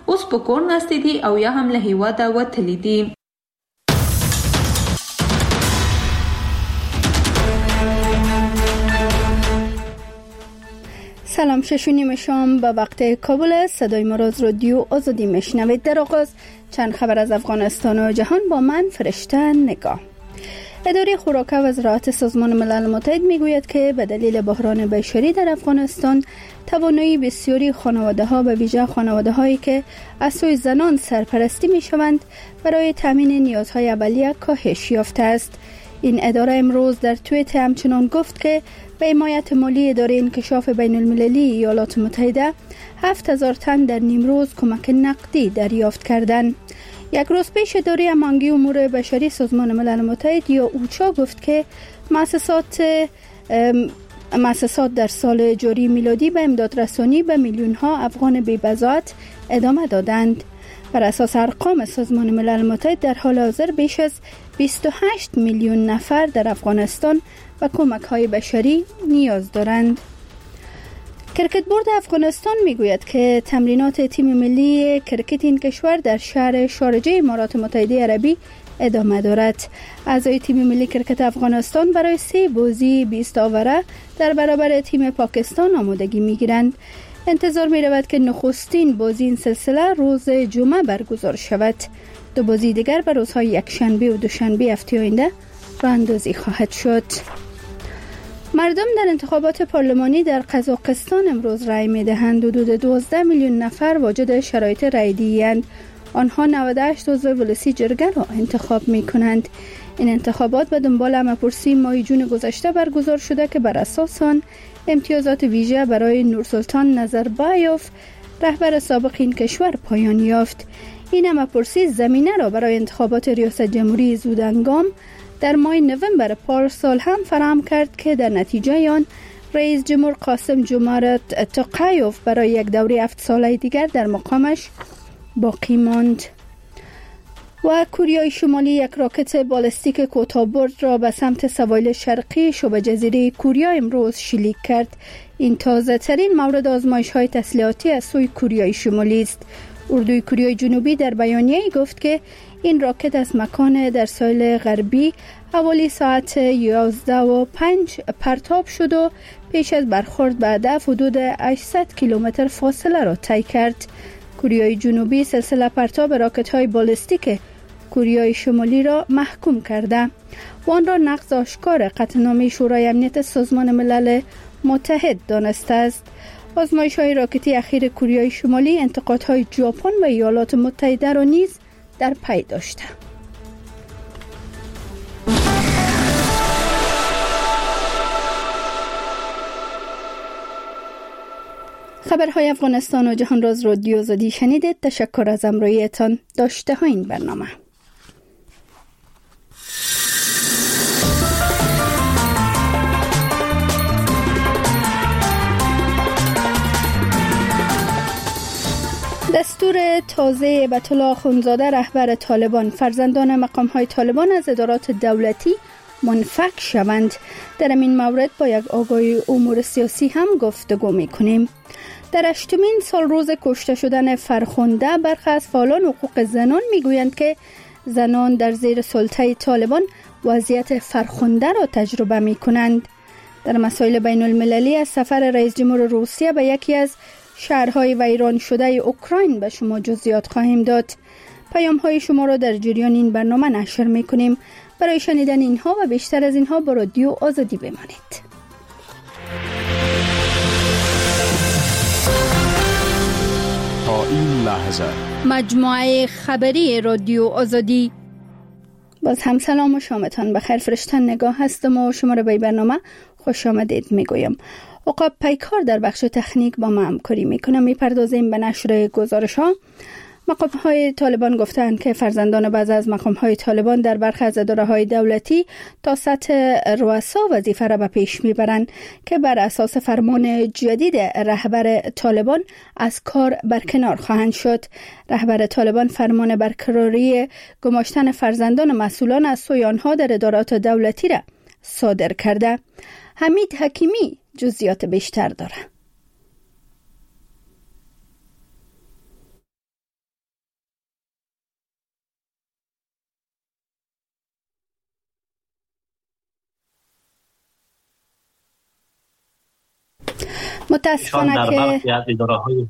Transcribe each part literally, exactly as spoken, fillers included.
اوس په کور ناستې دي او یا هم له هیواده وتلي دي. سلام، شش و نیم شام به وقت کابل است. صدای ما را از رادیو آزادی میشنوید. در آغاز چند خبر از افغانستان و جهان با من فرشته نگاه. اداره خوراک و زراعت سازمان ملل متحد میگوید که به دلیل بحران بشری در افغانستان توانایی بسیاری خانواده ها به ویژه خانواده هایی که از سوی زنان سرپرستی می شوند برای تامین نیازهای اولیه کاهش یافته است. این اداره امروز در توییت همچنان گفت که به حمایت مالی اداره انکشاف بین المللی ایالات متحده هفت هزار تن در نیمروز کمک نقدی دریافت کردند. یک روز پیش اداره امانگی امور بشری سازمان ملل متحد یا اوچا گفت که مؤسسات مؤسسات در سال جاری میلادی به امداد رسانی به میلیون ها افغان بی‌بضاعت ادامه دادند. بر اساس ارقام سازمان ملل متحد در حال حاضر بیش از بیست و هشت میلیون نفر در افغانستان و کمک های بشری نیاز دارند. کرکت بورد افغانستان میگوید که تمرینات تیم ملی کرکت این کشور در شهر شارجه امارات متحده عربی ادامه دارد. اعضای تیم ملی کرکت افغانستان برای سه بازی بیست آوره در برابر تیم پاکستان آمادگی میگیرند. انتظار می رود که نخستین بازی این سلسله روز جمعه برگزار شود. دو بازی دیگر به روزهای یکشنبه و دوشنبه هفته آینده راه اندازی خواهد شد. مردم در انتخابات پارلمانی در قزاقستان امروز رای می دهند. حدود دوازده میلیون نفر واجد شرایط رای دهی‌اند. آنها نود و هشت عضو ولسی جرگه را انتخاب می کنند. این انتخابات به دنبال همه‌پرسی ماه جون گذشته برگزار شده که بر اساس آن امتیازات ویژه برای نورسلطان نظربایوف رهبر سابق این کشور پایان یافت. این همه‌پرسی زمینه را برای انتخابات ریاست جمهوری زودهنگام در ماه نوامبر پارسال هم فراهم کرد که در نتیجه آن رئیس جمهور قاسم جمعرت توقایوف برای یک دوره هفت ساله دیگر در مقامش باقی ماند. و کوریای شمالی یک راکت بالستیک کوتاه‌برد را به سمت سواحل شرقی شبه جزیره کوریا امروز شلیک کرد. این تازه ترین مورد آزمایش های تسلیحاتی از سوی کوریای شمالی است. اردوی کوریای جنوبی در بیانیه‌ای گفت که این راکت از مکان در ساحل غربی حوالی ساعت یازده و پنج پرتاب شد و پیش از برخورد به هدف حدود هشتصد کیلومتر فاصله را طی کرد. کوریای جنوبی سلسله پرتاب راکت‌های بالستیک کوریای شمالی را محکوم کرده و آن را نقض آشکار قطعنامه شورای امنیت سازمان ملل متحد دانسته است. آزمایش‌های راکتی اخیر کوریای شمالی انتقادهای ژاپن و ایالات متحده را نیز در پی داشته. خبرهای افغانستان و جهان را از رادیو آزادی شنیدید. تشکر از همراهیتان. داشته ها این برنامه. دستور تازه ایت الله اخوندزاده رهبر طالبان: فرزندان مقام‌های طالبان از ادارات دولتی منفک شوند. در این مورد با یک آگاهی امور سیاسی هم گفتگو می‌کنیم. در هشتمین سال روز کشته شدن فرخنده برخی از فعالان حقوق زنان میگویند که زنان در زیر سلطه طالبان وضعیت فرخنده را تجربه می‌کنند. در مسائل بین المللی از سفر رئیس جمهور روسیه به یکی از شهرهای ویران شده اوکراین به شما جزئیات خواهیم داد. پیام‌های شما را در جریان این برنامه نشر می‌کنیم. برای شنیدن اینها و بیشتر از اینها با رادیو آزادی بمانید. تا این لحظه مجموعه خبری رادیو آزادی. باز هم سلام و شامتان بخیر. فرشته نگاه هستم و شما را به برنامه خوش آمدید میگویم. عقاب پیکار در بخش تکنیک با ما همکاری میکنه. میپردازیم به نشر گزارش ها. مقام های طالبان گفتند که فرزندان بعضی از مقام های طالبان در برخی از اداره های دولتی تا سطح رؤسا وظیفه را به پیش میبرند که بر اساس فرمان جدید رهبر طالبان از کار برکنار خواهند شد. رهبر طالبان فرمان برقراری گماشتن فرزندان مسئولان از سوی آنها در ادارات دولتی را صادر کرده. حمید حکیمی جزئیات بیشتر داره. متاسفانه که برخی از اداره‌های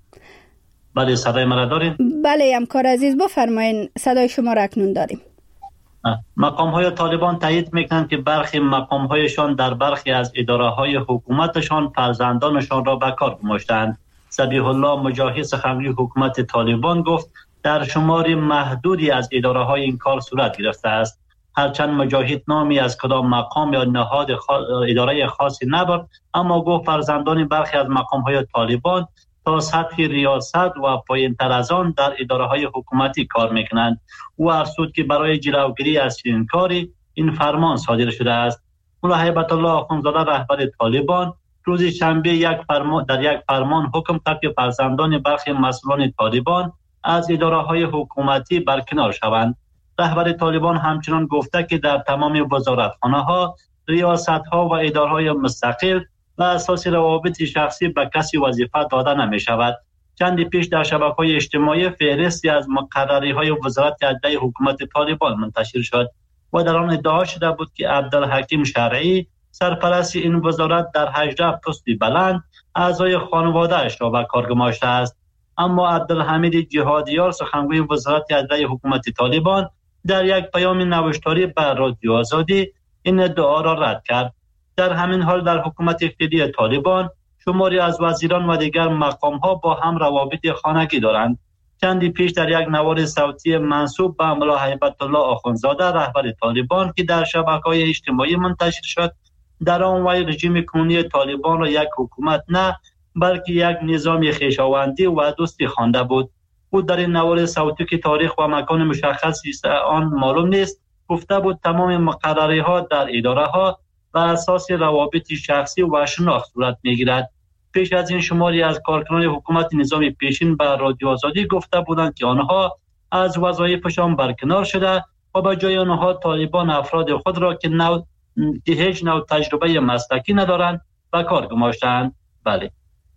بله صدای مرا دارین؟ بله همکار عزیز بفرمایین، صدای شما را اکنون داریم. مقام‌های طالبان تایید میکنند که برخی مقام‌هایشان در برخی از اداره‌های حکومتشان فرزندانشان را به کار گماشتند. ذبیح الله مجاهد سخنگوی حکومت طالبان گفت در شمار محدودی از اداره‌های این کار صورت گرفته است. هرچند مجاهد نامی از کدام مقام یا نهاد خاص اداره خاصی نبرد، اما گفت فرزندان برخی از مقام‌های طالبان تا سطح ریاست و پایین‌تر از آن در اداره‌های حکومتی کار می‌کنند. او افزود که برای جلوگیری از چنین کاری این فرمان صادر شده است. ملا هیبت الله آخوندزاده رهبر طالبان روز شنبه یک فرمان در یک فرمان حکم کرد که فرزندان برخی مسئولان طالبان از اداره‌های حکومتی برکنار شوند. رهبر طالبان همچنان گفته که در تمام وزارتخانه‌ها، ریاست‌ها و اداره‌های مستقل و اساس روابط شخصی به کسی وظیفه داده نمی شود. چندی پیش در شبکه‌های اجتماعی فهرستی از مقرری‌های وزارت عدلیه حکومت طالبان منتشر شد و در آن ادعا شده بود که عبدالحکیم شرعی سرپرست این وزارت در هجده پستی بلند اعضای خانواده اش را به کار گماشته است. اما عبدالحمید جهادیار سخنگوی وزارت عدلیه حکومت طالبان در یک پیام نوشتاری به رادیو آزادی این ادعا را رد کرد. در همین حال در حکومت فعلی طالبان شماری از وزیران و دیگر مقام‌ها با هم روابط خانگی دارند. چندی پیش در یک نوار صوتی منسوب به ملا هیبت الله آخوندزاده رهبر طالبان که در شبکه‌های اجتماعی منتشر شد، در آن وی رژیم کنونی طالبان را یک حکومت نه بلکه یک نظام خویشاوندی و دوستی خوانده بود. او در این نوار صوتی که تاریخ و مکان مشخصی است آن معلوم نیست، گفته بود تمام مقرری‌ها در اداره‌ها بر اساس روابط شخصی و شناخت صورت می‌گیرد. پیش از این شماری از کارکنان حکومت نظام پیشین به رادیو آزادی گفته بودند که آنها از وظایفشان برکنار شده و به جای آنها طالبان افراد خود را که نو که هیچ نوع تجربه مسلکی ندارند به کار گماشتند. بله.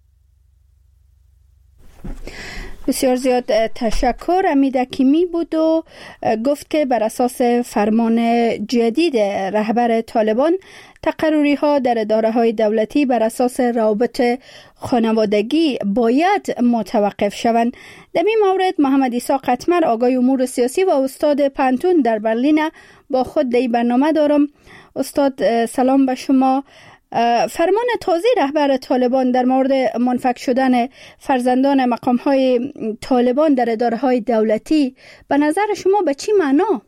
بسیار زیاد تشکر. امید حکیمی بود و گفت که بر اساس فرمان جدید رهبر طالبان تقرری ها در اداره های دولتی بر اساس روابط خانوادگی باید متوقف شوند. در این مورد محمد عیسی قطمر آگای امور سیاسی و استاد پانتون در برلین با خود در برنامه دارم. استاد سلام به شما. فرمان تازه رهبر طالبان در مورد منفک شدن فرزندان مقام‌های طالبان در اداره‌های دولتی به نظر شما به چی معنا؟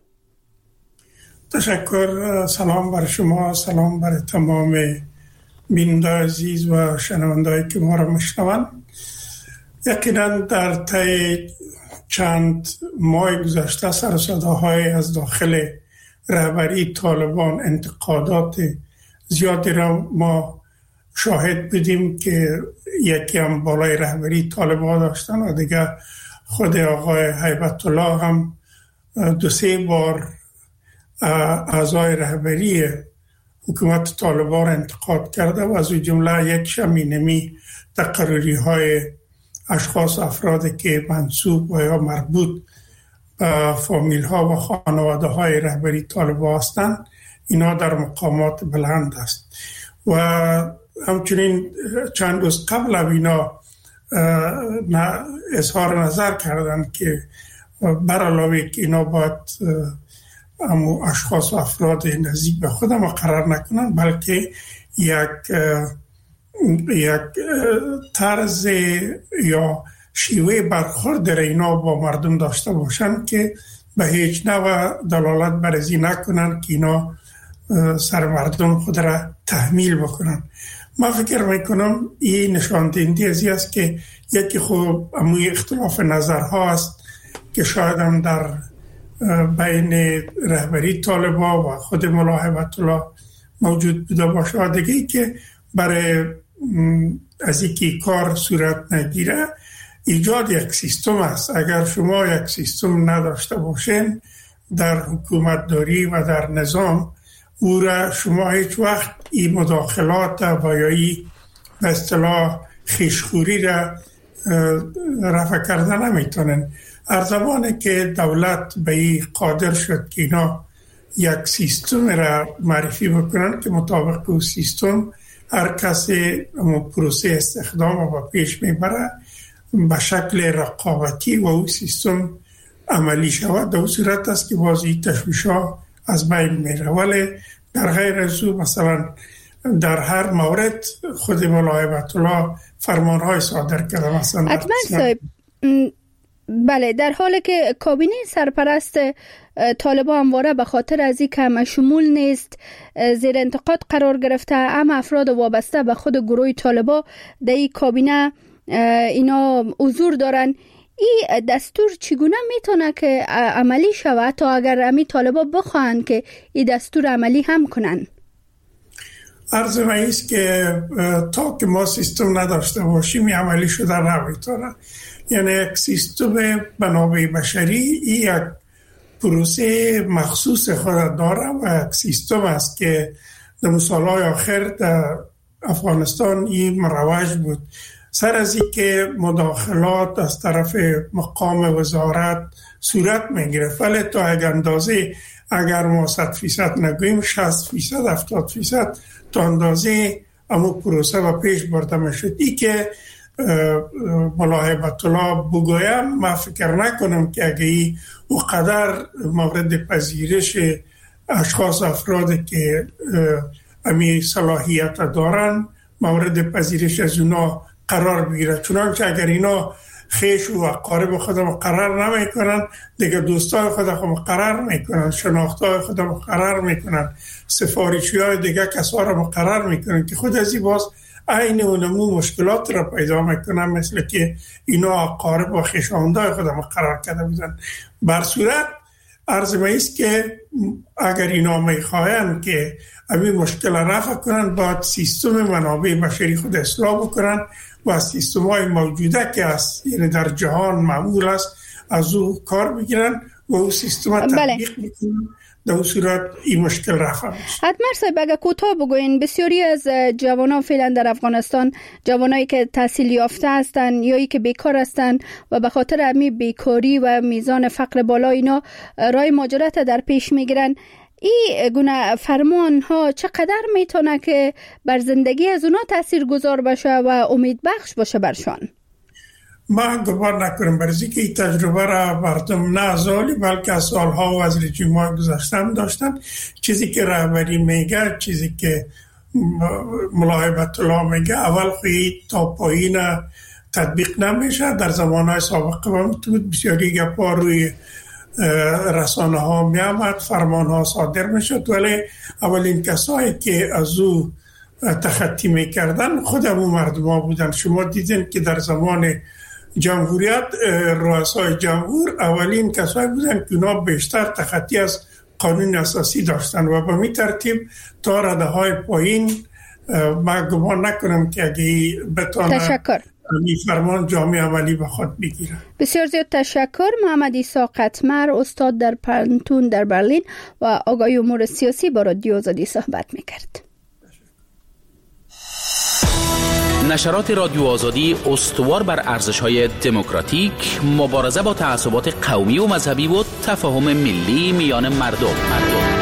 تشکر. سلام بر شما، سلام بر تمام بیننده عزیز و شنوندهایی که ما را میشنوند. یقینا در طی چند ماه گذشته سر و صداهای از داخل رهبری طالبان انتقادات زیادی را ما شاهد بودیم که یکی هم بالای رهبری طالبان داشتن و دیگه خود آقای هیبت الله هم دو سه بار اعضای رهبری حکومت طالبان انتقاد کرده و از جمله یک شمینمی تقرری های اشخاص افرادی که منسوب و یا مربوط به فامیل ها و خانواده های رهبری طالبان هستند، اینا در مقامات بلند است. و همچنین چند روز قبل از اینا اظهار نظر کردند که بر علاوه که اینا باید امو اشخاص و افراد نزدیک به خود مقرر نکنند، بلکه یک یک طرز یا شیوه برخورد در اینا با مردم داشته باشند که به هیچ نوع دلالت بر ازی نکنند که اینا سر مردم خود را تحمیل بکنن. من فکر میکنم این نشان دهنده ازی است که یکی خوب اموی اختلاف نظرها است که شاید هم در بین رهبری طالبان و خود ملا هیبت الله موجود بوده باشه و دیگه که برای از اینکه کار صورت نگیره ایجاد یک سیستم است. اگر شما یک سیستم نداشته باشین در حکومت داری و در نظام، او را شما هیچ وقت این مداخلات و یا این به اصطلاح خیشخوری را رفع کرده نمیتونن. هر زمانی که دولت به این قادر شد که اینا یک سیستم را معرفی بکنن که مطابق او سیستم هر کسی پروسه استخدام رو پیش میبره به شکل رقابتی و او سیستم عملی شود. در صورت است که بازی تشویش ها از بین میره. ولی در غیر از او مثلا در هر مورد خود مولای هیبت الله فرمان های صادر کرده. مثلا حتما صاحب، بله، در حالی که کابینه سرپرست طالبان همواره به خاطر از این که مشمول نیست زیر انتقاد قرار گرفته، اما افراد وابسته به خود گروه طالبان در این کابینه اینا حضور دارن، این دستور چگونه میتونه که عملی شود تا اگر امی طالبان بخواهن که این دستور عملی هم کنن؟ عرض من ایست که تا که ما سیستم نداشته باشیم این عملی شده نمیتونه. یعنی یک سیستم منابع بشری یک پروسه مخصوص خود داره و یک سیستم است که در سالهای آخر در افغانستان این مروج بود. سر از این که مداخلات از طرف مقام وزارت صورت میگرفت، ولی تا یک اندازه اگر ما صد فیصد نگوییم شصت فیصد هفتاد فیصد تا اندازه اما پروسه و پیش برده میشد. ای که مولای هیبت الله بگویم، من فکر نکنم که اگه ای او قدر مورد پذیرش اشخاص افراد که امی صلاحیت دارن مورد پذیرش از اونا قرار بگیره. چنانچه اگر اینا خیش و اقارب خودم قرار نمی کنن، دیگه دوستای خودم قرار میکنن، شناختای خودم قرار میکنن، سفارشی های دیگه کسا را مقرر میکنن که خود از این باز عین اونمو مشکلات را پیدا میکنن، مثل که اینا اقارب و خیشاوندای خودم قرار کرده بودن. بر صورت عرض میست که اگر اینا میخواین که همین مشکل رفع کنن، باید سیستم منابع بشری خود اصلاح بکنن و سیستم های موجوده که است، یعنی در جهان معمول است، از او کار بگیرن و او سیستم تطبیق بکنن. در صورت این مشکل رفع میشه. حتما صاحب اگر کوتاه بگوین، بسیاری از جوانان فعلا در افغانستان جوانایی که تحصیل یافته هستند یا ای که بیکار هستند و به خاطر همین بیکاری و میزان فقر بالا اینا راه مهاجرت در پیش میگیرن، این گونه فرمان ها چقدر میتونه که بر زندگی از اونا تأثیر گذار باشه و امید بخش باشه برشان؟ من گمان نکنم، برای که این تجربه را مردم نه از حالی بلکه از سالها و از رژیم های گذشته هم داشتن. چیزی که رهبری میگه، چیزی که مولای هیبت الله میگه، اول خویی تا پایین تطبیق نمیشه. در زمانهای سابقه بود بسیاری گپا روی رسانه ها می آمد، فرمان ها صادر می شد، ولی اولین کسایی که از او تخطی می کردن خود همون مردم ها بودن. شما دیدین که در زمان جمهوریت رؤسای جمهور اولین کسایی بودن که اونا بیشتر تخطی از قانون اساسی داشتن و به می ترتیب تا رده های پایین. من گمان نکنم که اگه بتانه تشکر این فرمان جامعه عملی به خود بگیره. بسیار زیاد تشکر. محمد عیسی قطمر، استاد در پانتون در برلین و آگاهی امور سیاسی با رادیو آزادی صحبت میکرد. نشرات رادیو آزادی استوار بر ارزش‌های دموکراتیک، مبارزه با تعصبات قومی و مذهبی و تفاهم ملی میان مردم. مردم.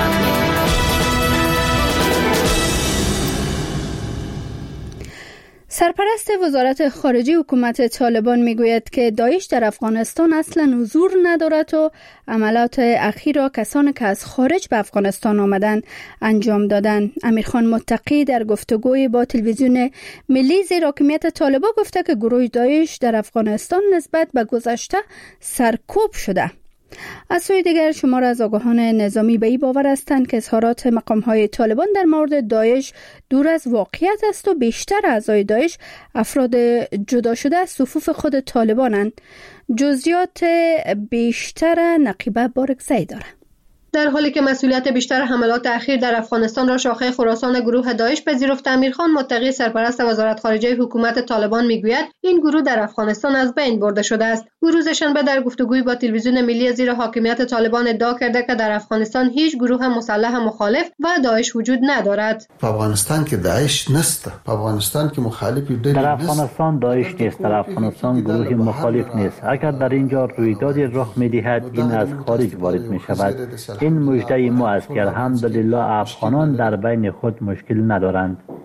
سرپرست وزارت خارجه حکومت طالبان میگوید که داعش در افغانستان اصلا حضور ندارد و عملات اخیر را کسانی که از خارج به افغانستان آمدند انجام دادند. امیرخان متقی در گفتگوی با تلویزیون ملی زیر حاکمیت طالبان گفته که گروه داعش در افغانستان نسبت به گذشته سرکوب شده. از سوی دیگر شمار از آگاهان نظامی به این باور هستند که اظهارات مقام‌های طالبان در مورد داعش دور از واقعیت است و بیشتر اعضای داعش افراد جدا شده از صفوف خود طالبانند. جزئیات بیشتر نقیبه بارکزئی دارند. در حالی که مسئولیت بیشتر حملات اخیر در افغانستان را شاخه خراسان گروه داعش پذیرفته، امیرخان متقی سرپرست وزارت خارجه حکومت طالبان میگوید این گروه در افغانستان از بین برده شده است. او روز شنبه در گفتگوی با تلویزیون ملی زیر حاکمیت طالبان ادعا کرده که در افغانستان هیچ گروه مسلح مخالف و داعش وجود ندارد. افغانستان که داعش نیست، افغانستان که مخالف در افغانستان داعش نیست، در افغانستان گروه مخالف نیست. اگر در اینجا رویدادی رخ می‌دهد این از خارج وارد می‌شود. این مژده ما است که الحمدلله افغانان در بین خود مشکل ندارند.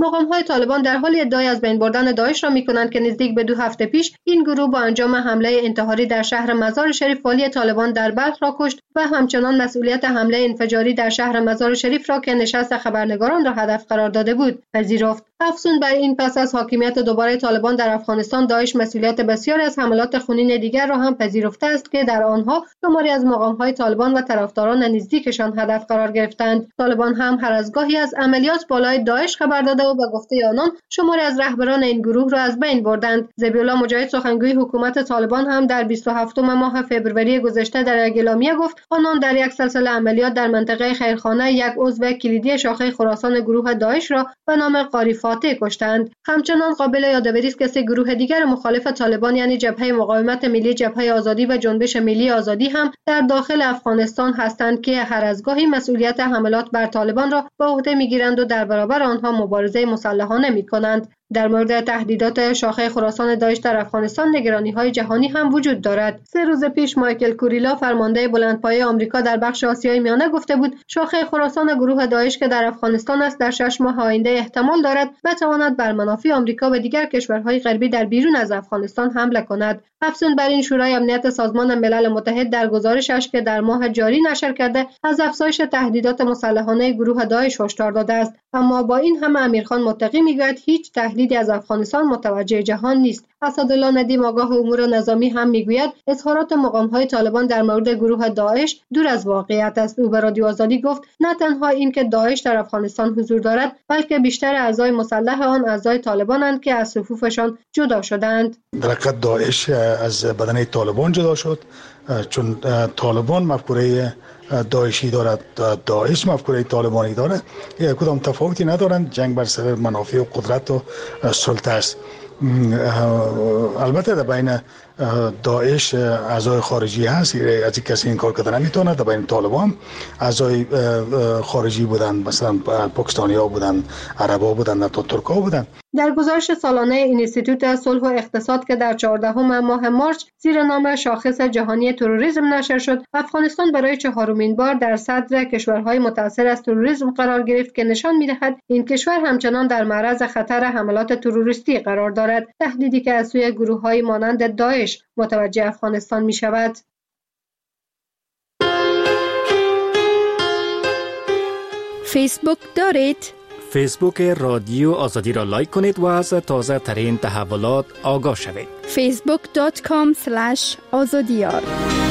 مقام‌های طالبان در حال ادعای از بین بردن داعش را می‌کنند که نزدیک به دو هفته پیش این گروه با انجام حمله انتحاری در شهر مزار شریف والی طالبان در بلخ را کشت و همچنان مسئولیت حمله انفجاری در شهر مزار شریف را که نشست خبرنگاران را هدف قرار داده بود پذیرفت. افزون بر این، پس از حاکمیت دوباره طالبان در افغانستان، داعش مسئولیت بسیاری از حملات خونین دیگر را هم پذیرفته است که در آنها شماری از مقام‌های طالبان و طرفداران نزدیکشان هدف قرار گرفتند. طالبان هم هر از گاهی از عملیات بالای داعش خبر داده و به گفته آنان شماری از رهبران این گروه را از بین بردند. ذبیح‌الله مجاهد، سخنگوی حکومت طالبان، هم در بیست و هفتم ماه فوریه گذشته در یک اعلامیه گفت آنان در یک سلسله عملیات در منطقه خیرخانه یک عضو کلیدی شاخه خراسان گروه داعش را به نام قاری فاتح کشتند. همچنان قابل یادآوری است که سه گروه دیگر مخالف طالبان یعنی جبهه مقاومت ملی، جبهه آزادی و جنبش ملی آزادی هم در داخل افغانستان هستند که هر از گاهی مسئولیت حملات بر طالبان را به عهده میگیرند و در برابر آنها مبارزه مسلحانه میکنند. در مورد تهدیدات شاخه خراسان داعش در افغانستان نگرانی‌های جهانی هم وجود دارد. سه روز پیش مایکل کوریلا، فرمانده بلندپایه آمریکا در بخش آسیای میانه، گفته بود شاخه خراسان گروه داعش که در افغانستان است در شش ماه آینده احتمال دارد بتواند بر منافع آمریکا و دیگر کشورهای غربی در بیرون از افغانستان حمله کند. افزون بر این، شورای امنیت سازمان ملل متحد در گزارشش که در ماه جاری نشر کرده از افزایش تهدیدات مسلحانه گروه داعش هشدار داده است. اما با این همه امیرخان متقی میگوید هیچ تهدیدی از افغانستان متوجه جهان نیست. اسدالله ندیم، آگاه امور نظامی، هم میگوید اظهارات مقام‌های طالبان در مورد گروه داعش دور از واقعیت است. او به رادیو آزادی گفت نه تنها این که داعش در افغانستان حضور دارد، بلکه بیشتر اعضای مسلح آن اعضای طالبانند که از صفوفشان جدا شدند. در حقیقت داعش از بدنه طالبان جدا شد، چون طالبان مفکوره داعشی دارد، داعش مفکوره طالبانی دارد، یک کدام تفاوتی ندارند. جنگ بر سر منافع و قدرت و سلطه است. البته در بین داعش اعضای خارجی هست، از این کسی این کار کردن نمیتونه. در بین طالبان اعضای خارجی بودن، مثلا پاکستانی ها بودن، عرب ها بودن، حتی ترک ها بودن. در گزارش سالانه اینستیتوت صلح و اقتصاد که در چهاردهم ماه مارس زیر نام شاخص جهانی تروریسم نشر شد، افغانستان برای چهارمین بار در صدر کشورهای متاثر از تروریسم قرار گرفت که نشان می‌دهد این کشور همچنان در معرض خطر حملات تروریستی قرار دارد، تهدیدی که از سوی گروه‌های مانند داعش متوجه افغانستان می‌شود. فیسبوک دارید؟ فیسبوک رادیو آزادی را لایک کنید و از تازه ترین تحولات آگاه شوید. فیسبوک دات کام اسلش آزادیار.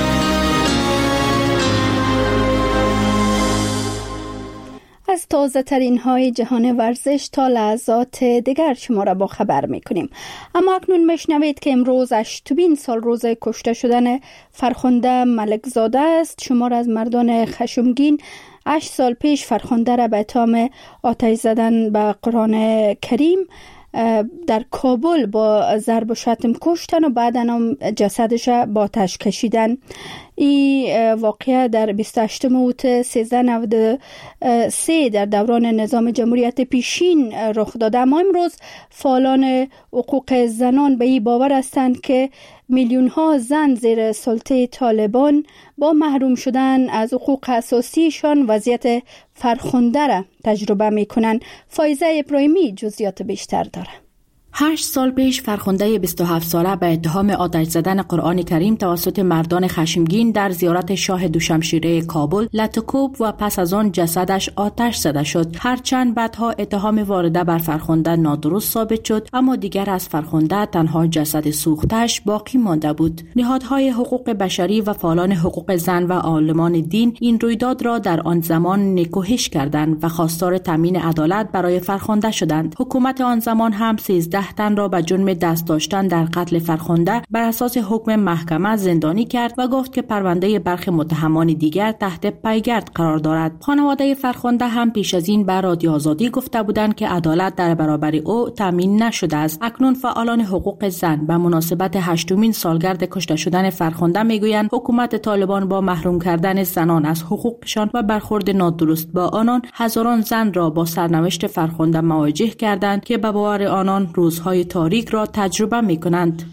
از تازه ترین های جهان ورزش تا لحظات دیگر شما را با خبر می کنیم. اما اکنون میشنوید که امروز هشتمین سال روز کشته شدن فرخنده ملکزاده است. شمار از مردان خشمگین هشت سال پیش فرخنده را به اتهام آتش زدن به قرآن کریم در کابل با ضرب و شتم کشتن و بعدا هم جسدش با آتش کشیدن. این واقعه در بیست و هشتم اوت سیزده نود و سه در دوران نظام جمهوریت پیشین رخ داده. اما امروز فعالان حقوق زنان به این باور هستند که میلیون ها زن زیر سلطه طالبان با محروم شدن از حقوق اساسیشان وضعیت فرخنده را تجربه می کنند. فایزه ابراهیمی جزئیات بیشتر داره. هشت سال پیش فرخنده بیست و هفت ساله به اتهام آتش زدن قرآن کریم توسط مردان خشمگین در زیارت شاه دوشمشیره کابل لطوکوب و پس از آن جسدش آتش زده شد. هرچند بعدها اتهام وارده بر فرخنده نادرست ثابت شد، اما دیگر از فرخنده تنها جسد سوختش باقی مانده بود. نهادهای حقوق بشری و فعالان حقوق زن و عالمان دین این رویداد را در آن زمان نکوهش کردند و خواستار تامین عدالت برای فرخنده شدند. حکومت آن زمان هم سیزده تن را به جرم دست داشتن در قتل فرخنده بر اساس حکم محکمه زندانی کرد و گفت که پرونده برخی متهمان دیگر تحت پیگرد قرار دارد. خانواده فرخنده هم پیش از این به رادیو آزادی گفته بودند که عدالت در برابر او تامین نشده است. اکنون فعالان حقوق زن به مناسبت هشتمین سالگرد کشته شدن فرخنده میگویند حکومت طالبان با محروم کردن زنان از حقوقشان و برخورد نادرست با آنان هزاران زن را با سرنوشت فرخنده مواجه کردند که به باور آنان روزهای تاریک را تجربه می کنند.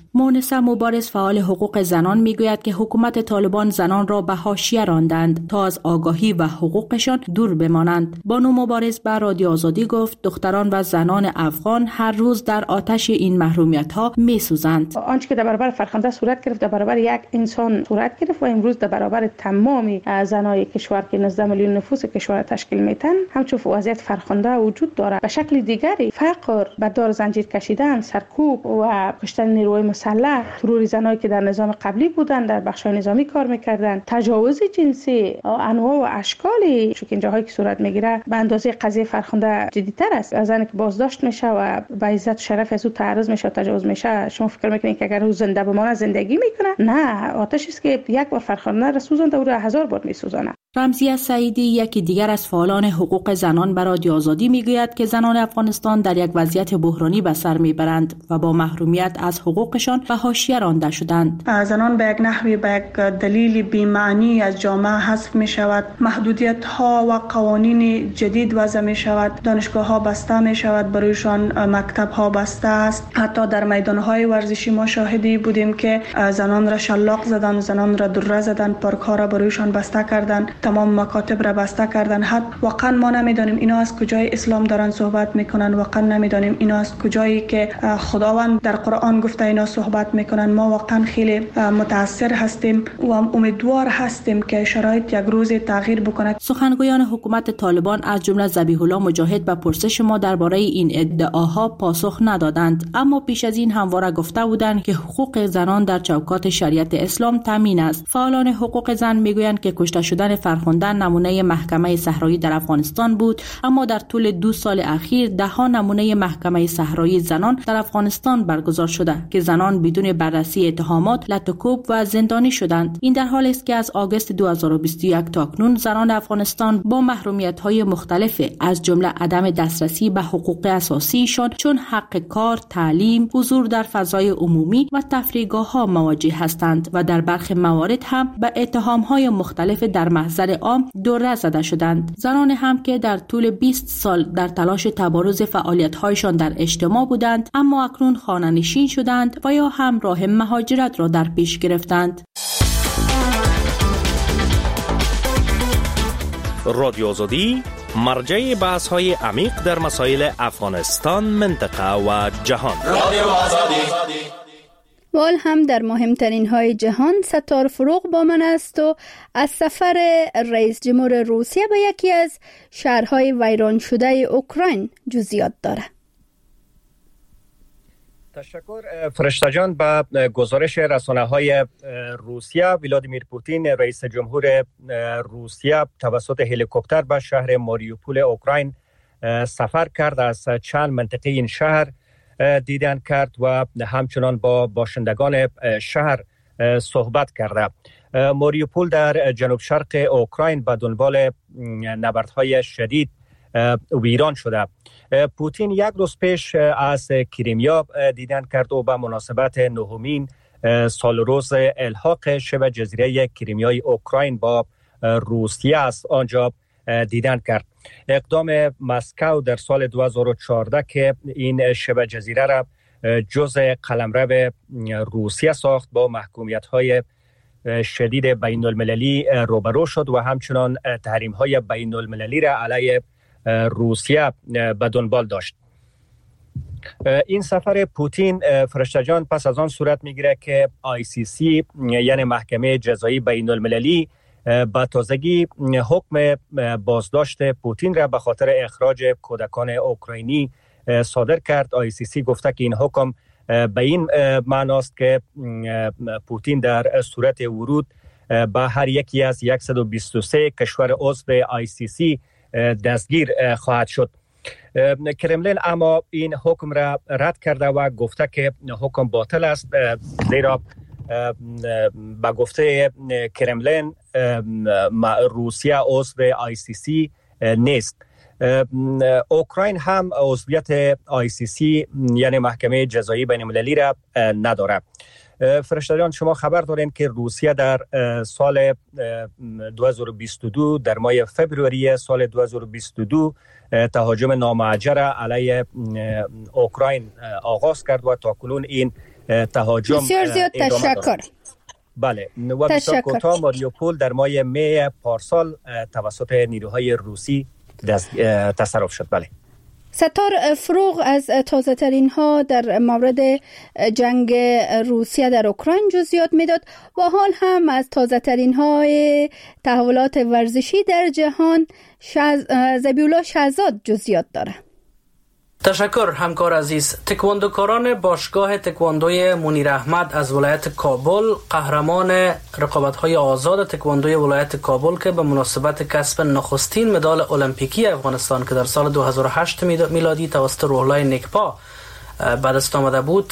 مونسه مبارز فعال حقوق زنان میگوید که حکومت طالبان زنان را به حاشیه راندند تا از آگاهی و حقوقشان دور بمانند. بانو مبارز به رادیو آزادی گفت دختران و زنان افغان هر روز در آتش این محرومیت‌ها می‌سوزند. آنچه که در برابر فرخنده صورت گرفت در برابر یک انسان صورت گرفت و امروز در برابر تمام زنای کشور که نزد میلیون نفوس کشور تشکیل میتن همچون وضعیت فرخنده وجود داره. به شکل دیگری فقر، به دار زنجیر کشیدن، سرکوب و کشتن نیروی مسلح، ترور زنایی که در نظام قبلی بودن در بخش‌های نظامی کار میکردن، تجاوز جنسی انواع و اشکالی چون این جاهایی که صورت میگیره به اندازه قضیه فرخنده جدی‌تر است. از زنی که بازداشت میشه و به عزت و شرف از او تعرض میشه و تجاوز میشه، شما فکر میکنید که اگر او زنده بمانه زندگی میکنه؟ نه، آتشی است که یک بار فرخنده را سوزانده او را هزار بار میسوزانه. رمزیه سعیدی یکی دیگر از فعالان حقوق زنان به رادیو آزادی میگوید که زنان افغانستان در یک وضعیت بحرانی به سر میبرند و با محرومیت از حقوقشان به حاشیه رانده شدند. زنان به یک نحوی به یک دلیل بی‌معنی از جامعه حذف می شود. محدودیت ها و قوانین جدید وضع می شود. دانشگاه ها بسته می شود، برایشان مکتب ها بسته است. حتی در میدان های ورزشی ما شاهدی بودیم که زنان را شلاق زدن، زنان را دره زدن، پارک ها را برایشان بسته کردن، تمام مکاتب را بسته کردن. حد واقعا ما نمیدانیم اینا از کجای اسلام دارن صحبت میکنن، واقعا نمیدانیم اینا از کجایی که خداوند در قرآن گفته اینا صحبت میکنن. ما واقعا خیلی متاثر هستیم و امیدوار هستیم که شرایط یک روز تغییر بکنه. سخنگویان حکومت طالبان از جمله ذبیح الله مجاهد به پرسش ما درباره این ادعاها پاسخ ندادند، اما پیش از این همواره گفته بودند که حقوق زنان در چوکات شریعت اسلام تامین است. فعالان حقوق زن میگویند که کشته شدن فرخنده نمونه محکمه صحرایی در افغانستان بود، اما در طول دو سال اخیر ده ها نمونه محکمه صحرایی زنان در افغانستان برگزار شده که زنان بدون بررسی اتهامات لطوکوب و زندانی شدند. این در حالی است که از آگوست دو هزار و بیست و یک تا اکنون زنان افغانستان با محرومیت‌های مختلف از جمله عدم دسترسی به حقوق اساسیشان چون حق کار، تعلیم، حضور در فضای عمومی و تفریحگاه‌ها مواجه هستند و در برخی موارد هم به اتهام‌های مختلف در محضر عام دوره زده شدند. زنان هم که در طول بیست سال در تلاش تبارز فعالیت‌هایشان در اجتماع بودند اما اکنون خانه‌نشین شدند و یا هم راه مهاجرت را در پیش گرفتند. رادیو آزادی مرجع بحث‌های عمیق در مسائل افغانستان، منطقه و جهان. رادیو آزادی. وال هم در مهمترین های جهان ستار فروغ با من است و از سفر رئیس جمهور روسیه به یکی از شهرهای ویران شده اوکراین جزئیات داره. تشکر فرشته جان. به گزارش رسانه‌های روسیه، ولادیمیر پوتین رئیس جمهور روسیه توسط هلیکوپتر به شهر ماریوپول اوکراین سفر کرد، از چند منطقه این شهر دیدن کرد و همچنان با باشندگان شهر صحبت کرده. ماریوپول در جنوب شرق اوکراین به دنبال نبردهای شدید ویران شده. پوتین یک روز پیش از کریمیا دیدن کرد و به مناسبت نهمین سال روز الحاق شبه جزیره کریمیای اوکراین با روسیه از آنجا دیدن کرد. اقدام مسکو در سال دو هزار و چهارده که این شبه جزیره را جزء قلمرو روسیه ساخت با محکومیت‌های شدید بین المللی روبرو شد و همچنان تحریم‌های بین المللی را علیه روسیه به دنبال داشت. این سفر پوتین فرشته جان پس از آن صورت میگیره که آی سی سی یعنی محکمه جزایی بین المللی با تازگی حکم بازداشت پوتین را به خاطر اخراج کودکان اوکراینی صادر کرد. آی سی سی گفته که این حکم به این معناست که پوتین در صورت ورود به هر یکی از صد و بیست و سه کشور عضو آی سی سی دستگیر خواهد شد. کرملین اما این حکم را رد کرده و گفته که حکم باطل است، زیرا با گفته کرملین روسیه عضو آی سی سی نیست. اوکراین هم عضویت آی سی سی یعنی محکمه جزایی بین المللی را نداره. فرشتگان شما خبر دارین که روسیه در سال دو هزار و بیست و دو در ماه فوریه سال دو هزار و بیست و دو تهاجم نامعجر علیه اوکراین آغاز کرد و تاکنون این تهاجم بسیار زیاد تشکر. بله و بسیار کوتاه، ماریوپول در ماه می پارسال توسط نیروهای روسی تصرف شد. بله. ستار فروغ از تازه ترین ها در مورد جنگ روسیه در اوکراین جزئیات میداد و حال هم از تازه ترین های تحولات ورزشی در جهان شز... زبیولا شهزاد جزئیات داره. تشکر همکار عزیز. تکواندوکاران باشگاه تکواندوی منیر احمد از ولایت کابل قهرمان رقابت‌های آزاد تکواندوی ولایت کابل که به مناسبت کسب نخستین مدال المپیکی افغانستان که در سال دو هزار و هشت میلادی توسط روحلای نیکپا به دست آمده بود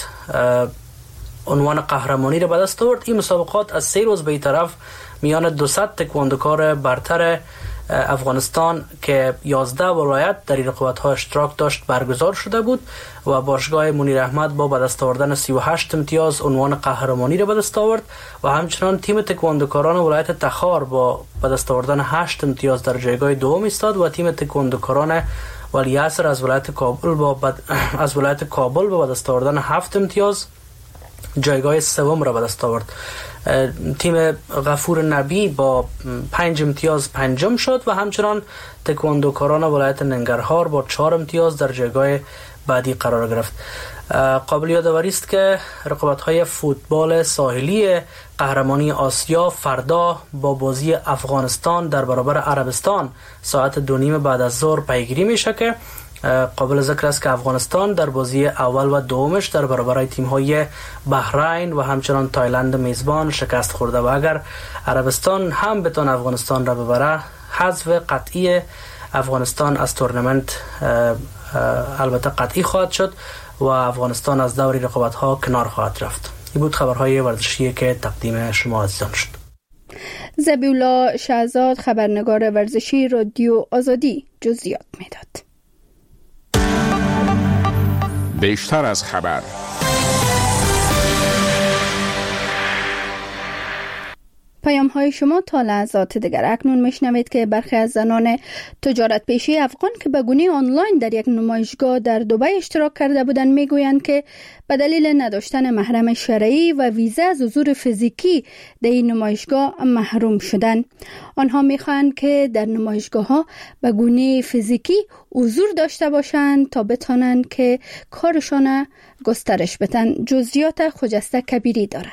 عنوان قهرمانی را به دست آورد. این مسابقات از سه روز به طرف میان دویست تکواندوکار برتر افغانستان که یازده ولایت در این رقابت‌ها اشتراک داشت برگزار شده بود و باشگاه منیر احمد با به دست آوردن سی و هشت امتیاز عنوان قهرمانی را به دست آورد و همچنان تیم تکواندوکاران ولایت تخار با به دست آوردن هشت امتیاز در جایگاه دوم ایستاد و تیم تکواندوکاران ولیعصر از ولایت کابل با بد... از ولایت کابل با به دست آوردن هفت امتیاز جایگاه سوم را به دست آورد. تیم غفور نبی با پنج امتیاز پنجم شد و همچنان تکواندوکاران ولایت ننگرهار با چهار امتیاز در جایگاه بعدی قرار گرفت. قابل یادآوری است که رقابت‌های فوتبال ساحلی قهرمانی آسیا فردا با بازی افغانستان در برابر عربستان ساعت دو نیم بعد از ظهر پیگیری میشه که قابل ذکر است که افغانستان در بازی اول و دومش در برابر تیم‌های بحرین و همچنان تایلند میزبان شکست خورده و اگر عربستان هم بتونه افغانستان را ببره حذف قطعی افغانستان از تورنمنت البته قطعی خواهد شد و افغانستان از دور رقابت‌ها کنار خواهد رفت. این بود خبرهای ورزشی که تقدیم شما عزیزان شد. زبیولا شهزاد خبرنگار ورزشی رادیو آزادی جزئیات میداد. بیشتر از خبر. پیام های شما تا لحظات دیگر. اکنون میشنوید که برخی از زنان تجارت پیشه افغان که به گونه آنلاین در یک نمایشگاه در دبی اشتراک کرده بودند میگویند که به دلیل نداشتن محرم شرعی و ویزا از حضور فیزیکی در این نمایشگاه محروم شدند. آنها میخواهند که در نمایشگاه ها به گونه فیزیکی حضور داشته باشند تا بتانند که کارشان گسترش بدن. جزئیات خجسته کبیری داره.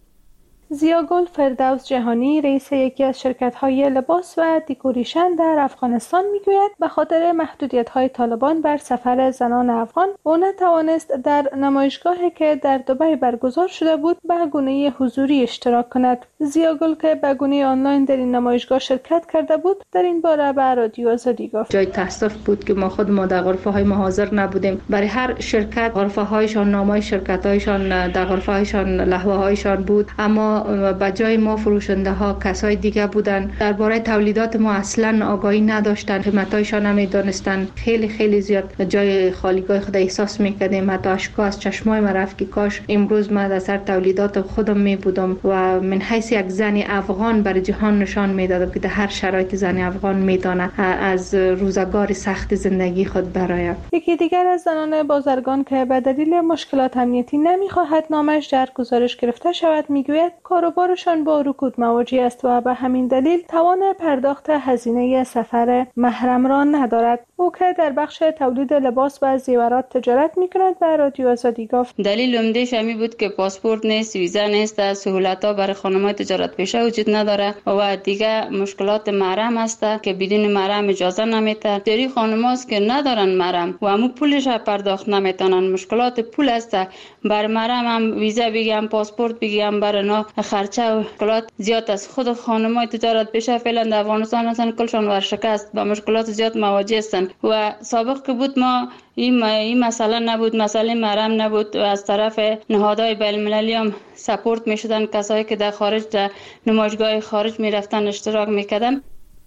زیاگل فردوس جهانی رئیس یکی از شرکت‌های لباس و دکوریشن در افغانستان میگوید به خاطر محدودیت‌های طالبان بر سفر زنان افغان او نتوانست در نمایشگاهی که در دبی برگزار شده بود به گونه حضوری اشتراک کند. زیاگل که به گونه آنلاین در این نمایشگاه شرکت کرده بود در این باره به رادیو آزادی گفت: جای تاسف بود که ما خود ما در غرفه‌های ما حاضر نبودیم. برای هر شرکت غرفه‌هایشان، نام‌های شرکت‌هایشان، در غرفه‌هایشان لوحه‌هایشان بود، اما به جای ما فروشنده ها کسای دیگه بودن. درباره تولیدات ما اصلا آگاهی نداشتن، قیمتایشان نمیدونستن. خیلی خیلی زیاد جای خالیگاه خود احساس میکردیم. حتی اشکا از چشمای ما رفت که کاش امروز ما در سر تولیدات خودم می بودم و من حیث یک زن افغان بر جهان نشان میدادم که در هر شرایط زن افغان میتونه از روزگار سخت زندگی خود برآید. یکی دیگر از زنان بازرگان که به دلیل مشکلات امنیتی نمیخواهد نامش در گزارش گرفته شود میگوید کاروبارشان با رکود مواجه است و به همین دلیل توان پرداخت هزینه سفر محرم را ندارد. او که در بخش تولید لباس و زیورات تجارت میکند به رادیو آزادی گفت: دلیل عمده‌اش همین بود که پاسپورت نیست، ویزا نیست، سهولت‌ها برای خانم‌های تجارت پیشه وجود نداره و دیگه مشکلات محرم است که بدون محرم اجازه نمیده. دری خانم‌هاست که ندارن محرم و همون پولش پرداخت نمیتونن. مشکلات پول است. بر محرم هم ویزا بگیم، پاسپورت بگیم، برای نا خرچه و مشکلات زیاد است. خود خانم‌های تجارت پیشه فعلا در افغانستان هستن کلشون ورشکست با مشکلات زیاد مواجه هستن و سابق که بود ما این این مسئله نبود، مسئله محرم نبود و از طرف نهادهای بین المللی هم سپورت میشدن کسایی که در خارج در نمایشگاه خارج میرفتن اشتراک میکردن.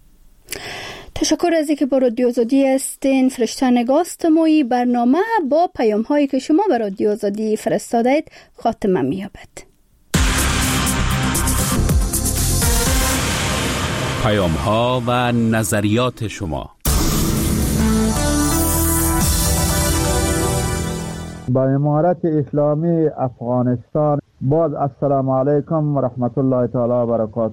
تشکر از اینکه با رادیو آزادی هستین. فرشته نگاست مویی برنامه با پیام هایی که شما به رادیو آزادی فرستادید خاتمه می‌یابد. پیام ها و نظریات شما. با امارت اسلامی افغانستان. باز السلام علیکم و رحمت الله تعالی و برکاته.